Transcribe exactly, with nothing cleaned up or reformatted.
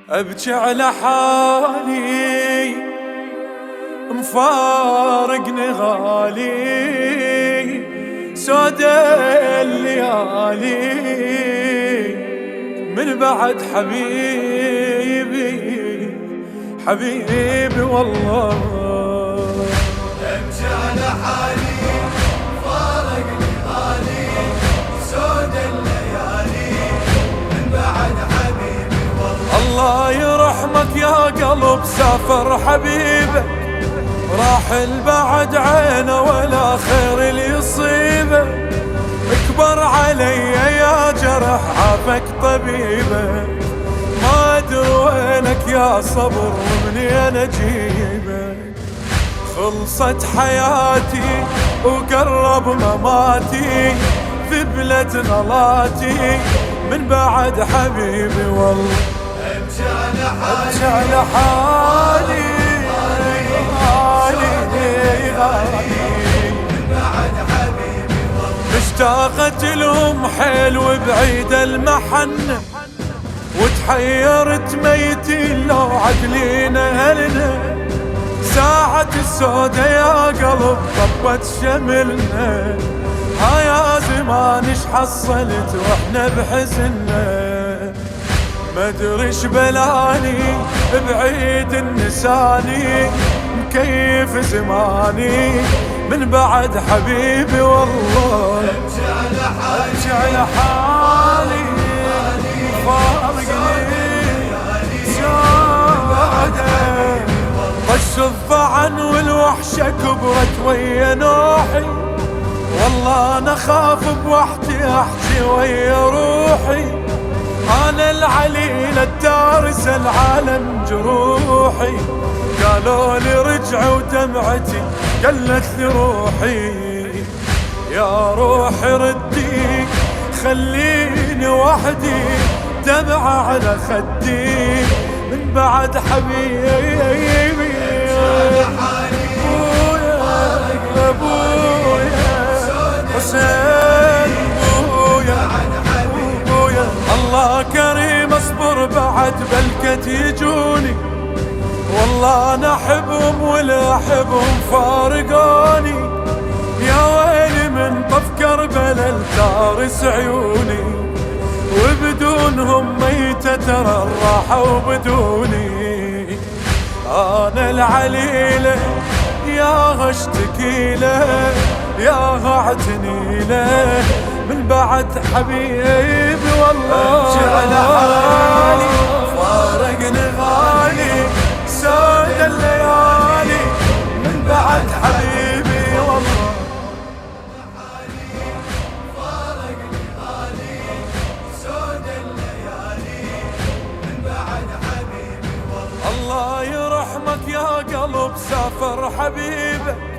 ابكي على حالي مفارقني غالي سود الليالي من بعد حبيبي حبيبي والله. ابكي على حالي مفارقني غالي سود الليالي من بعد حبيبي والله. الله يرحمك يا قلب سافر حبيبك راح البعد عينه ولا خير اللي يصيبه اكبر علي يا جرح عافك طبيبه ما ادري وينك يا صبر ومنين اجيبك خلصت حياتي وقرب مماتي في بلد غلاتي من بعد حبيبي والله. ابكي على حالي ابكي على حالي اشتاقت لهم حيل وبعيد المحنة وتحيرت ميتي لو عقلينا هلنا ساعة السودة يا قلب طبت شملنا ها يا زمان اش حصلت واحنا بحزننا مدري اش بلاني بعيد النساني مكيف زماني من بعد حبيبي والله. ابكي على حالي ابكي على حالي فارقني سودة طش الظعن والوحشة كبرت ويا نوحي والله انا خاف بوحدي احكي ويا روحي انا العليل الدارس العالم جروحي قالوا لي رجع ودمعتي قلت لي روحي يا روحي ردي خليني وحدي دمعة على خدي من بعد حبيبي ابويا ابويا حسين ابويا ابويا الله كريم اصبر بعد بلكت يجوني والله انا احبهم ولا احبهم فارقوني يا ويلي من طف كربلا التارس عيوني وبدونهم ميتة ترى الراحة وبدوني انا العليلة يا اشتكي له يا اعتني له من بعد حبيبي والله. ابكي على حالي فارقني غالي سود الليالي من بعد حبيبي والله. فارقني غالي سود الليالي من بعد حبيبي والله. الله يرحمك يا قلب سافر حبيبك